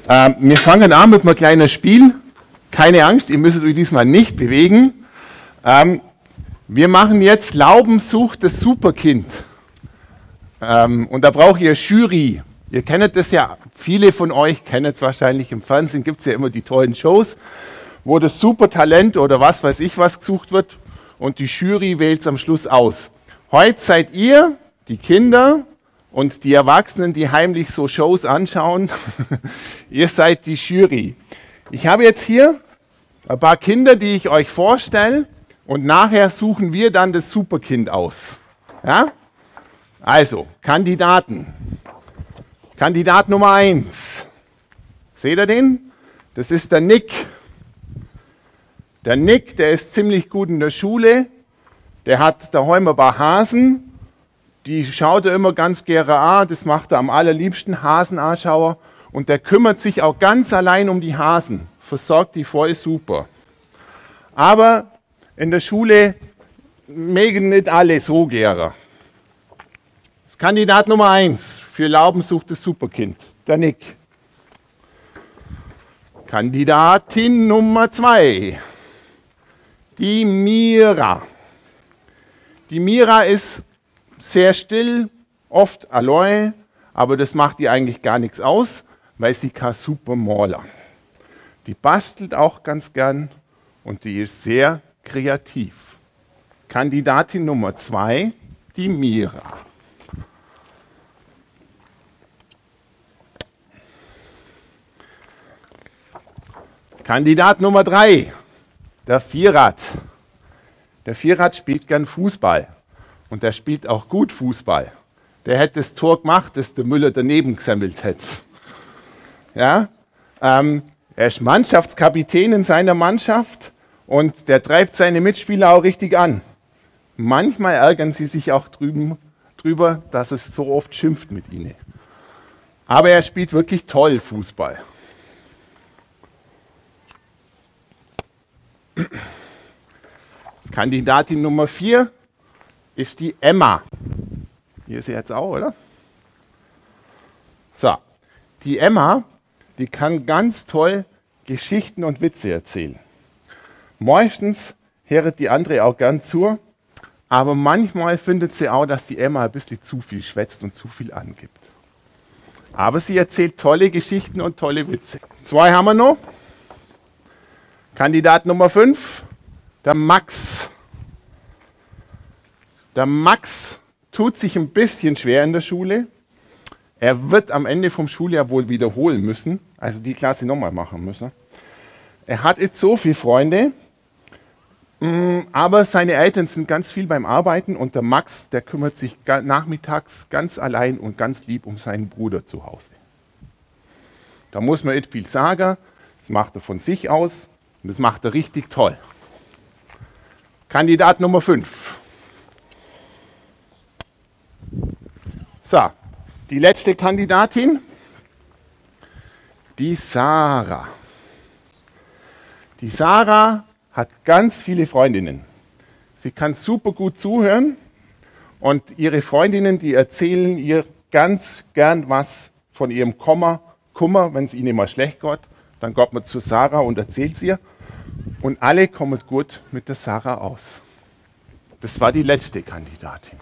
Wir fangen an mit einem kleinen Spiel. Keine Angst, ihr müsst euch diesmal nicht bewegen. Wir machen jetzt Lauben sucht das Superkind. Und da braucht ihr Jury. Ihr kennt das ja, viele von euch kennen es wahrscheinlich. Im Fernsehen gibt es ja immer die tollen Shows, wo das Supertalent oder was weiß ich was gesucht wird. Und die Jury wählt es am Schluss aus. Heute seid ihr, die Kinder und die Erwachsenen, die heimlich so Shows anschauen, ihr seid die Jury. Ich habe jetzt hier ein paar Kinder, die ich euch vorstelle und nachher suchen wir dann das Superkind aus. Ja? Also, Kandidaten. Kandidat Nummer 1. Seht ihr den? Das ist der Nick. Der Nick, der ist ziemlich gut in der Schule. Der hat daheim ein paar Hasen. Die schaut er immer ganz gerne an. Das macht er am allerliebsten, Hasenanschauer. Und der kümmert sich auch ganz allein um die Hasen. Versorgt die voll super. Aber in der Schule mögen nicht alle so gerne. Das ist Kandidat Nummer 1 für Lauben sucht das Superkind, der Nick. Kandidatin Nummer 2, die Mira. Die Mira ist sehr still, oft allein, aber das macht ihr eigentlich gar nichts aus, weil sie kann super malen. Die bastelt auch ganz gern und die ist sehr kreativ. Kandidatin Nummer 2, die Mira. Kandidat Nummer 3, der Vierrad. Der Vierrad spielt gern Fußball und der spielt auch gut Fußball. Der hätte das Tor gemacht, das der Müller daneben gesammelt hätte. Ja? Er ist Mannschaftskapitän in seiner Mannschaft und der treibt seine Mitspieler auch richtig an. Manchmal ärgern sie sich auch drüber, dass es so oft schimpft mit ihnen. Aber er spielt wirklich toll Fußball. Kandidatin Nummer 4 ist die Emma. Hier ist sie jetzt auch, oder? So, die Emma, die kann ganz toll Geschichten und Witze erzählen. Meistens hört die andere auch gern zu, aber manchmal findet sie auch, dass die Emma ein bisschen zu viel schwätzt und zu viel angibt. Aber sie erzählt tolle Geschichten und tolle Witze. 2 haben wir noch. Kandidat Nummer 5, der Max. Der Max tut sich ein bisschen schwer in der Schule. Er wird am Ende vom Schuljahr wohl wiederholen müssen, also die Klasse nochmal machen müssen. Er hat jetzt so viele Freunde, aber seine Eltern sind ganz viel beim Arbeiten und der Max, der kümmert sich nachmittags ganz allein und ganz lieb um seinen Bruder zu Hause. Da muss man nicht viel sagen, das macht er von sich aus. Und das macht er richtig toll. Kandidat Nummer 5. So, die letzte Kandidatin, die Sarah. Die Sarah hat ganz viele Freundinnen. Sie kann super gut zuhören und ihre Freundinnen, die erzählen ihr ganz gern was von ihrem Kummer, wenn es ihnen mal schlecht geht. Dann geht man zu Sarah und erzählt es ihr. Und alle kommen gut mit der Sarah aus. Das war die letzte Kandidatin.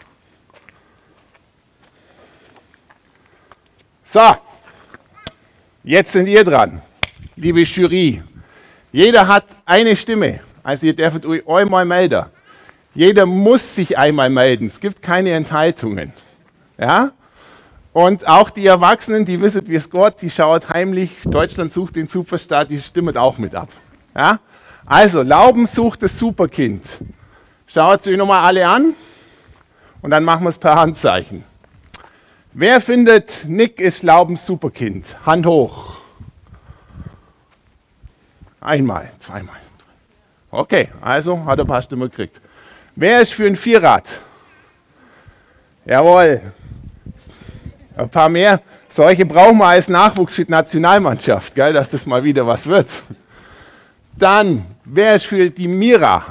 So, jetzt sind ihr dran, liebe Jury. Jeder hat eine Stimme, also ihr dürft euch einmal melden. Jeder muss sich einmal melden, es gibt keine Enthaltungen. Ja? Und auch die Erwachsenen, die wissen, wie es geht, die schauen heimlich, Deutschland sucht den Superstar, die stimmen auch mit ab. Ja? Also, Lauben sucht das Superkind. Schaut euch nochmal alle an und dann machen wir es per Handzeichen. Wer findet, Nick ist Laubens Superkind? Hand hoch. Einmal, zweimal. Okay, also hat er ein paar Stimmen gekriegt. Wer ist für ein Vierrad? Jawohl. Ein paar mehr. Solche brauchen wir als Nachwuchs für die Nationalmannschaft, gell, dass das mal wieder was wird. Dann, wer ist für die Mira?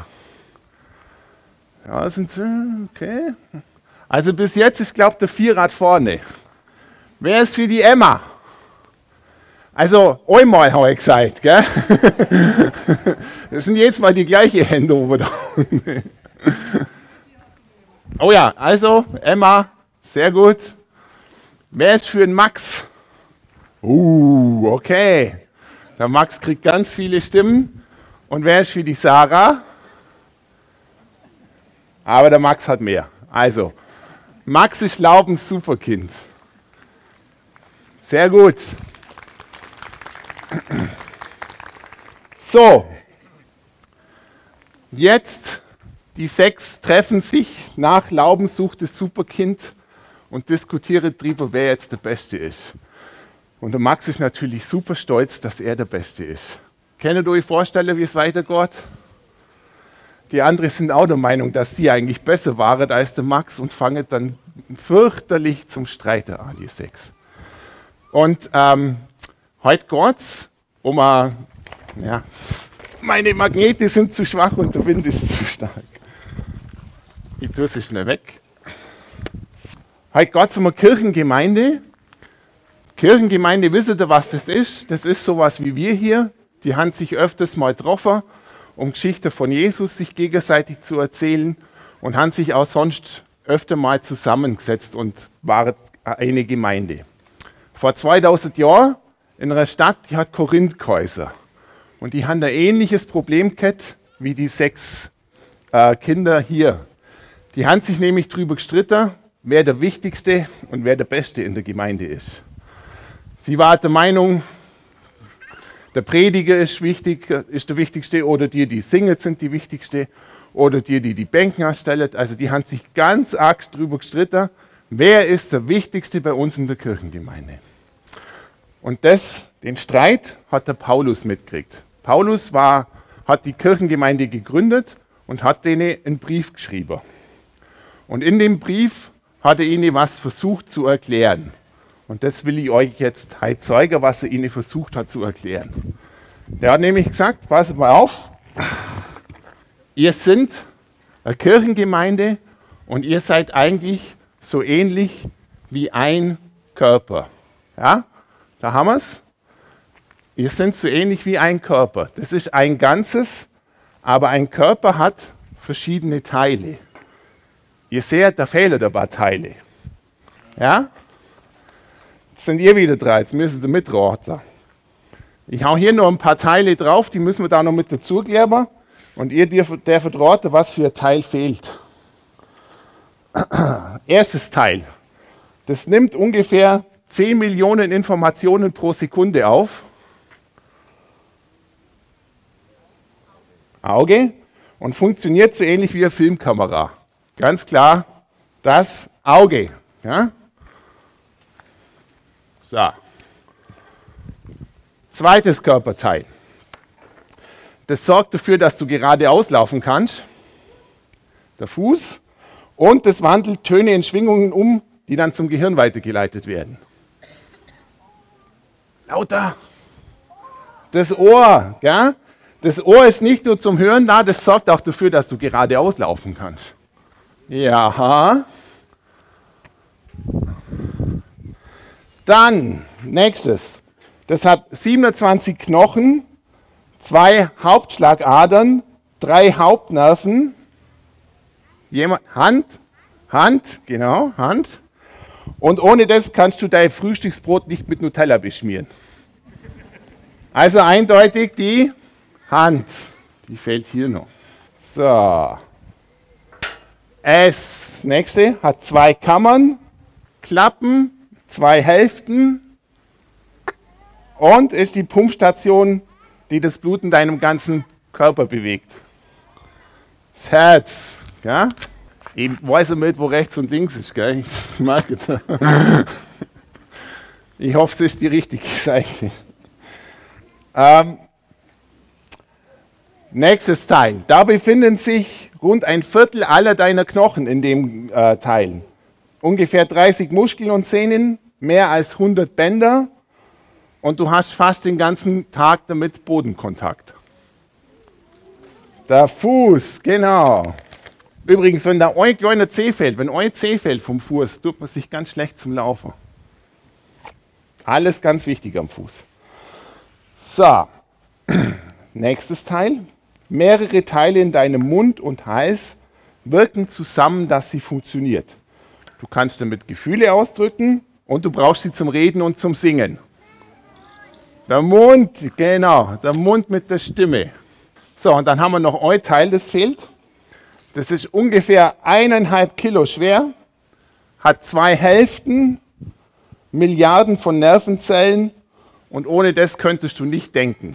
Ja, sind okay. Also bis jetzt ist, glaube ich, der Vierrad vorne. Wer ist für die Emma? Also, einmal habe ich gesagt, gell? Das sind jetzt mal die gleichen Hände oben da. Oh ja, also, Emma, sehr gut. Wer ist für den Max? Okay. Der Max kriegt ganz viele Stimmen. Und wer ist für die Sarah? Aber der Max hat mehr. Also, Max ist Laubens Superkind. Sehr gut. So, jetzt die 6 treffen sich nach Laubens sucht das Superkind und diskutieren darüber, wer jetzt der Beste ist. Und der Max ist natürlich super stolz, dass er der Beste ist. Kennt ihr euch vorstellen, wie es weitergeht? Die anderen sind auch der Meinung, dass sie eigentlich besser waren als der Max und fangen dann fürchterlich zum Streiten an, die 6. Und heute geht es um meine Magnete sind zu schwach und der Wind ist zu stark. Ich tue sie schnell weg. Heute geht es um eine Kirchengemeinde. Kirchengemeinde, wisst ihr, was das ist? Das ist sowas wie wir hier. Die haben sich öfters mal getroffen, um Geschichten von Jesus sich gegenseitig zu erzählen und haben sich auch sonst öfter mal zusammengesetzt und waren eine Gemeinde. Vor 2000 Jahren in einer Stadt, die hat Korinth geheißen. Und die haben ein ähnliches Problem gehabt wie die 6 Kinder hier. Die haben sich nämlich darüber gestritten, wer der Wichtigste und wer der Beste in der Gemeinde ist. Sie war der Meinung, der Prediger ist der Wichtigste oder die singen, sind die Wichtigste oder die Bänken erstellen. Also die haben sich ganz arg darüber gestritten, wer ist der Wichtigste bei uns in der Kirchengemeinde. Und den Streit hat der Paulus mitgekriegt. Paulus hat die Kirchengemeinde gegründet und hat denen einen Brief geschrieben. Und in dem Brief hat er ihnen was versucht zu erklären. Und das will ich euch jetzt heute zeigen, was er ihnen versucht hat zu erklären. Der hat nämlich gesagt, passt mal auf, ihr seid eine Kirchengemeinde und ihr seid eigentlich so ähnlich wie ein Körper. Ja, da haben wir es. Ihr seid so ähnlich wie ein Körper. Das ist ein Ganzes, aber ein Körper hat verschiedene Teile. Ihr seht, da fehlen ein paar Teile. Ja? Jetzt sind ihr wieder dran, jetzt müssen ihr mitraten. Ich hau hier noch ein paar Teile drauf, die müssen wir da noch mit dazu kleben. Und ihr dürft raten, was für ein Teil fehlt. Erstes Teil. Das nimmt ungefähr 10 Millionen Informationen pro Sekunde auf. Auge. Und funktioniert so ähnlich wie eine Filmkamera. Ganz klar, das Auge. Ja? So. Zweites Körperteil. Das sorgt dafür, dass du geradeaus laufen kannst. Der Fuß. Und das wandelt Töne in Schwingungen um, die dann zum Gehirn weitergeleitet werden. Lauter. Das Ohr. Ja? Das Ohr ist nicht nur zum Hören da, das sorgt auch dafür, dass du geradeaus laufen kannst. Ja. Dann, nächstes. Das hat 27 Knochen, 2 Hauptschlagadern, 3 Hauptnerven, Hand, genau, Hand. Und ohne das kannst du dein Frühstücksbrot nicht mit Nutella beschmieren. Also eindeutig die Hand. Die fehlt hier noch. So. Das nächste hat 2 Kammern, Klappen, 2 Hälften und ist die Pumpstation, die das Blut in deinem ganzen Körper bewegt. Das Herz. Ja? Ich weiß nicht, wo rechts und links ist. Gell? Ich merke das. Ich hoffe, es ist die richtige Seite. Nächstes Teil. Da befinden sich rund ein Viertel aller deiner Knochen in dem Teil. Ungefähr 30 Muskeln und Sehnen, mehr als 100 Bänder und du hast fast den ganzen Tag damit Bodenkontakt. Der Fuß, genau. Übrigens, wenn da ein kleiner Zeh fällt, wenn ein Zeh fällt vom Fuß, tut man sich ganz schlecht zum Laufen. Alles ganz wichtig am Fuß. So, nächstes Teil. Mehrere Teile in deinem Mund und Hals wirken zusammen, dass sie funktioniert. Du kannst damit Gefühle ausdrücken und du brauchst sie zum Reden und zum Singen. Der Mund, genau, der Mund mit der Stimme. So, und dann haben wir noch ein Teil, das fehlt. Das ist ungefähr 1,5 Kilo schwer, hat 2 Hälften, Milliarden von Nervenzellen und ohne das könntest du nicht denken.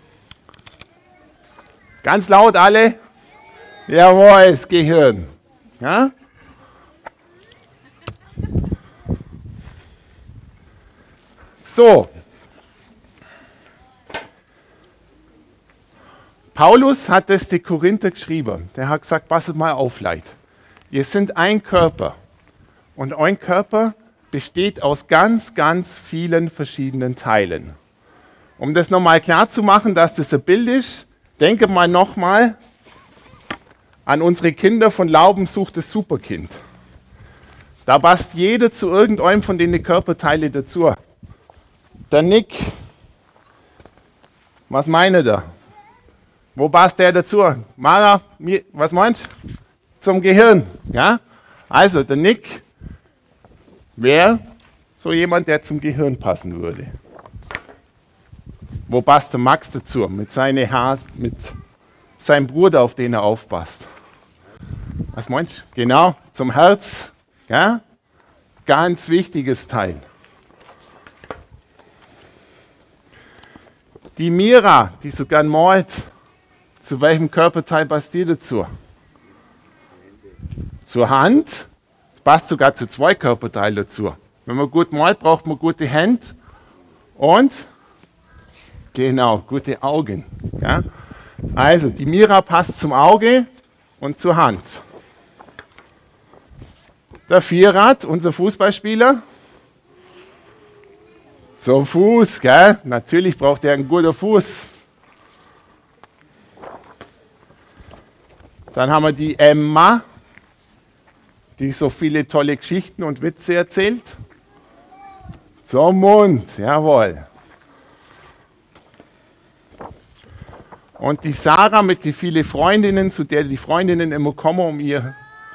Ganz laut alle. Jawohl, das Gehirn. Ja? So. Paulus hat das die Korinther geschrieben. Der hat gesagt, passet mal auf, Leute. Ihr seid ein Körper. Und ein Körper besteht aus ganz, ganz vielen verschiedenen Teilen. Um das nochmal klar zu machen, dass das ein Bild ist, denke mal nochmal an unsere Kinder von Lauben sucht das Superkind. Da passt jeder zu irgendeinem von den Körperteilen dazu. Der Nick, was meint er? Wo passt der dazu? Mara, was meinst du? Zum Gehirn. Ja? Also der Nick wäre so jemand, der zum Gehirn passen würde. Wo passt der Max dazu? Mit seinem Bruder, auf den er aufpasst. Was meinst du? Genau, zum Herz. Ja? Ganz wichtiges Teil. Die Mira, die so gern malt, zu welchem Körperteil passt die dazu? Zur Hand. Es passt sogar zu 2 Körperteilen dazu. Wenn man gut malt, braucht man gute Hände und genau, gute Augen. Ja? Also, die Mira passt zum Auge und zur Hand. Der Vierrad, unser Fußballspieler, zum Fuß, gell? Natürlich braucht er einen guten Fuß. Dann haben wir die Emma, die so viele tolle Geschichten und Witze erzählt. Zum Mund, jawohl. Und die Sarah mit den vielen Freundinnen, zu der die Freundinnen immer kommen, um ihr...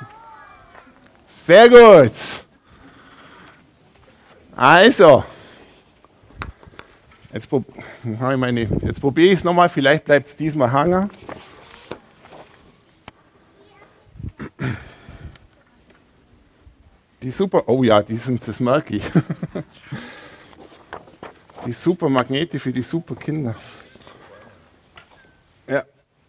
Sehr gut. Also, jetzt probiere ich es nochmal, vielleicht bleibt es diesmal hängen. Die super, oh ja, das merke ich. Die Supermagnete für die Superkinder. Ja.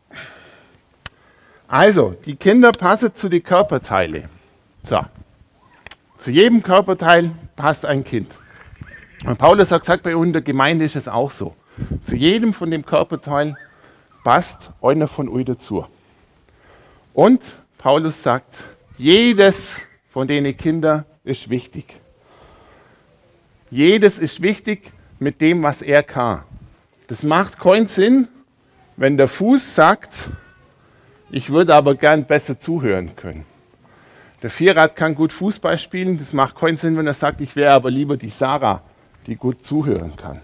Also, die Kinder passen zu den Körperteilen. So. Zu jedem Körperteil passt ein Kind. Und Paulus hat gesagt, bei uns in der Gemeinde ist es auch so. Zu jedem von dem Körperteil passt einer von euch dazu. Und Paulus sagt, jedes von den Kindern ist wichtig. Jedes ist wichtig mit dem, was er kann. Das macht keinen Sinn, wenn der Fuß sagt, ich würde aber gern besser zuhören können. Der Vierrad kann gut Fußball spielen, das macht keinen Sinn, wenn er sagt, ich wäre aber lieber die Sarah, die gut zuhören kann.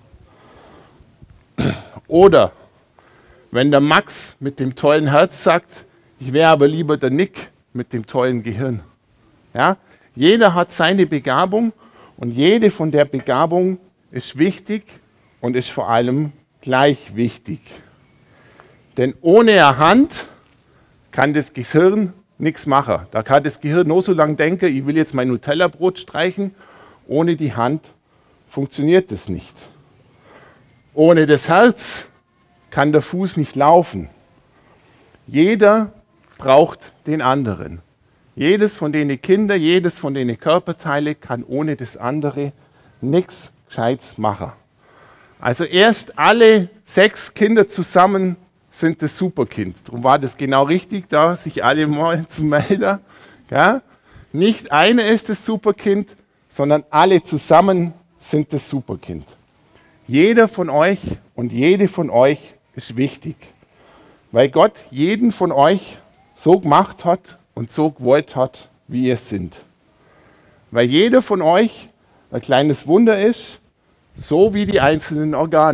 Oder wenn der Max mit dem tollen Herz sagt, ich wäre aber lieber der Nick mit dem tollen Gehirn. Ja? Jeder hat seine Begabung und jede von der Begabung ist wichtig und ist vor allem gleich wichtig. Denn ohne eine Hand kann das Gehirn nichts machen. Da kann das Gehirn nur so lange denken, ich will jetzt mein Nutella-Brot streichen. Ohne die Hand funktioniert das nicht. Ohne das Herz kann der Fuß nicht laufen. Jeder braucht den anderen. Jedes von den Kindern, jedes von den Körperteilen kann ohne das andere nichts Gescheites machen. Also erst alle 6 Kinder zusammen sind das Superkind. Darum war das genau richtig, da sich alle mal zu melden. Ja? Nicht einer ist das Superkind, sondern alle zusammen sind das Superkind. Jeder von euch und jede von euch ist wichtig, weil Gott jeden von euch so gemacht hat und so gewollt hat, wie ihr seid. Weil jeder von euch ein kleines Wunder ist, so wie die einzelnen Organe.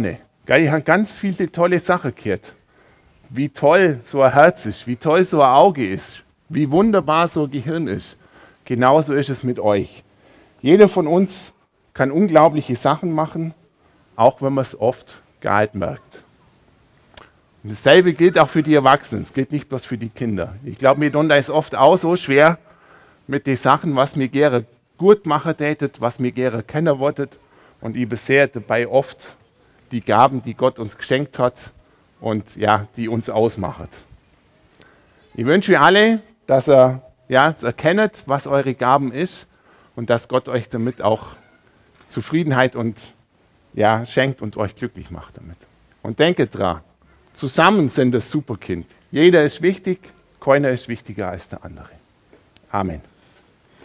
Gell, ich habe ganz viele tolle Sachen gehört. Wie toll so ein Herz ist, wie toll so ein Auge ist, wie wunderbar so ein Gehirn ist. Genauso ist es mit euch. Jeder von uns kann unglaubliche Sachen machen, auch wenn man es oft gar nicht merkt. Und dasselbe gilt auch für die Erwachsenen, es gilt nicht bloß für die Kinder. Ich glaube, mir tun da ist oft auch so schwer mit den Sachen, was mir gerne gut machen tätet, was mir gerne kennen wolltet. Und ich besehe dabei oft die Gaben, die Gott uns geschenkt hat und ja, die uns ausmachen. Ich wünsche alle, dass ihr erkennt, was eure Gaben ist und dass Gott euch damit auch Zufriedenheit und schenkt und euch glücklich macht damit. Und denkt dran, zusammen sind das Superkind. Jeder ist wichtig, keiner ist wichtiger als der andere. Amen.